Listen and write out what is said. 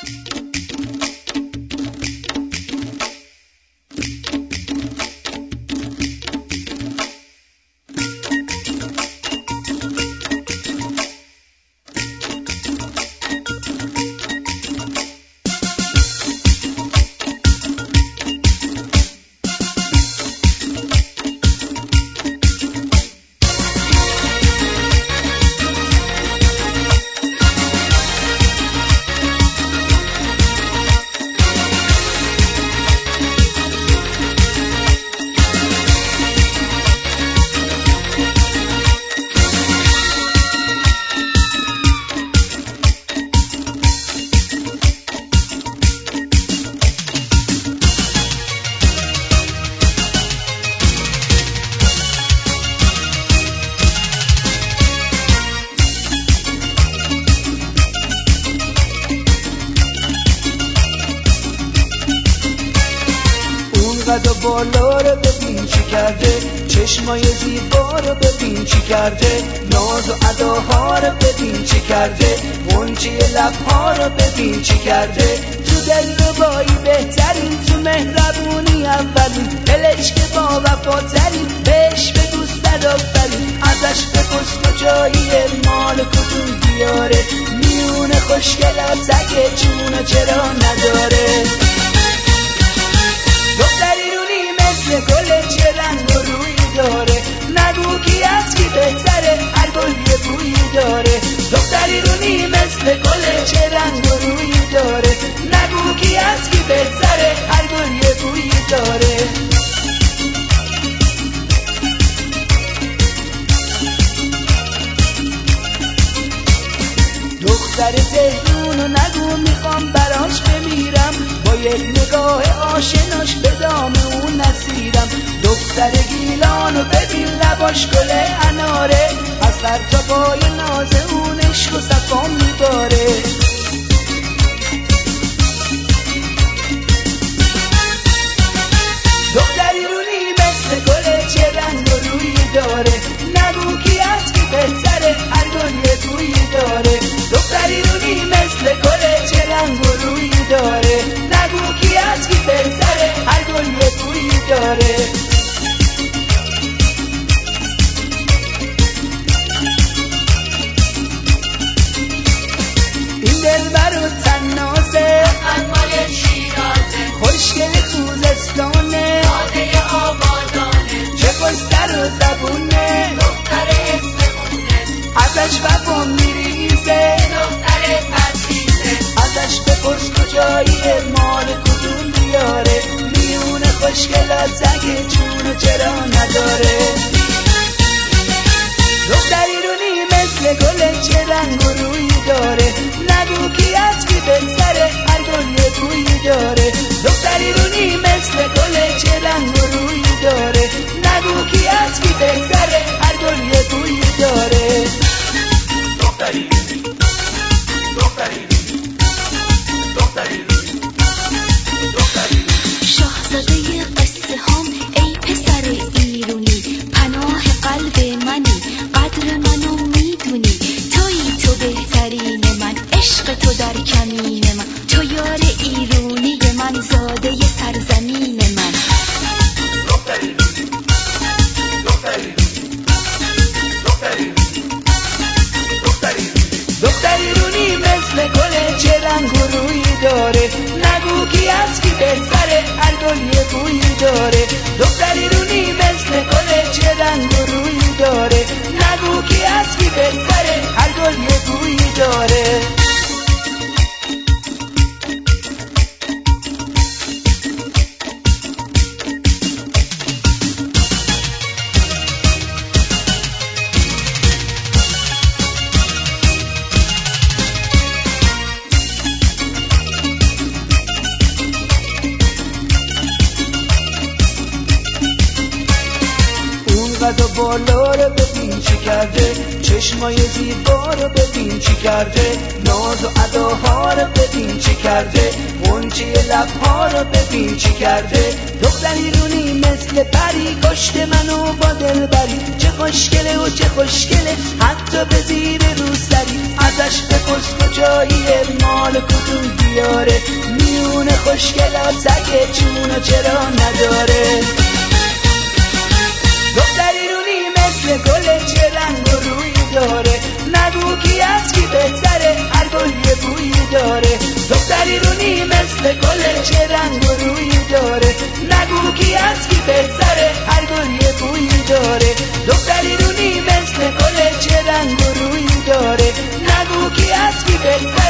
قد و بالا رو ببین چی کرده، چشمای زیبا رو ببین چی کرده، ناز و اداها رو ببین چی کرده، غنچه لبها رو ببین چی کرده. تو دلربایی بهترین، تو مهربونی اولین، دلش که با وفاترین، بهش بگو صدآفرین. ازش بپرس کجاییه، مال کدوم دیاره، میونه خوشگلاتگه چونو چرا نداره. دختری رونی مثل گل چه رنگ و رویی داره، نگو کی از کی بهتره، هر گل یه بویی داره. دختری رونی مثل گل چه رنگ و رویی داره، نگو کی از کی بهتره، هر گل یه بویی داره. دختر تهرونو نگو میخوام براش بمیرم، با یک نگاه آشناش به دام اون نسیرم. دختر گیلانو ببین لباش گل اناره، از سر تا پای ناز اون عشق و صفا میباره. دختری رونی مثل گل چه رنگ و رویی داره، نگو کی از کی بهتره، هر گل یه بویی داره. دختری رونی مثل گل چه رنگ و رویی داره، نگو کی از کی بهتره، هر گل یه بویی داره. این دلبر و تنازه، مال شیرازه، خوشگل خوزستانه، ساده آبادانه، چه خوش‌تر و زبونه، دختر اسمونه، ازش وفا میریزه، دختر پسیزه. ازش بپرس کجاییه، مال کدوم دیاره، میونه خوشگلاتگه چونو چرا نداره. دختری رونی مثل گل چه رنگ و رویی داره، نگو کی از کی بهتره، هر گل یه بویی داره. دختری رونی مثل گل چه رنگ و رویی داره، نگو کی از کی بهتره، هر گل یه بویی داره. دختری رونی، دختری رونی، دختری رونی، دختری رونی. شاهزاده قصه هم ای پسر ایرونی، پناه قلب منی، قدر منو میدونی. تویی تو بهترین من، عشق تو در کمین من، تو یار ایرونی من، زاده سرزمین من. دختری رونی، دختری رونی، دختری رونی، دختری رونی. دختری رونی مثل گل چه رنگ و رویی داره، نگو کی از کی بهتره، هر گل یه بویی داره. دختری رونی مثل گل چه رنگ و رویی داره، نگو کی از کی بهتره، هر گل یه بویی داره. قد و بالا رو ببین چی کرده، چشمای زیبا رو ببین چی کرده، ناز و اداها رو ببین چی کرده، غنچه لبها رو ببین چی کرده. دختری رونی مثل پری، کشت منو با دلبری، چه خوشگله و چه خوشگله، حتی به زیر روسری. ازش بپرس کجاییه، مال کدوم دیاره، مشکلات اگه جونو چرا نداره. دختری رونی مثل گل چه رنگ و روی داره، نگو کی از کی بهتره، هر گل یه بویی داره. دختری رونی مثل گل چه رنگ و روی داره، نگو کی از کی بهتره، هر گل یه بویی داره. دختری رونی مثل گل چه رنگ و روی داره، نگو کی از کی بهتره.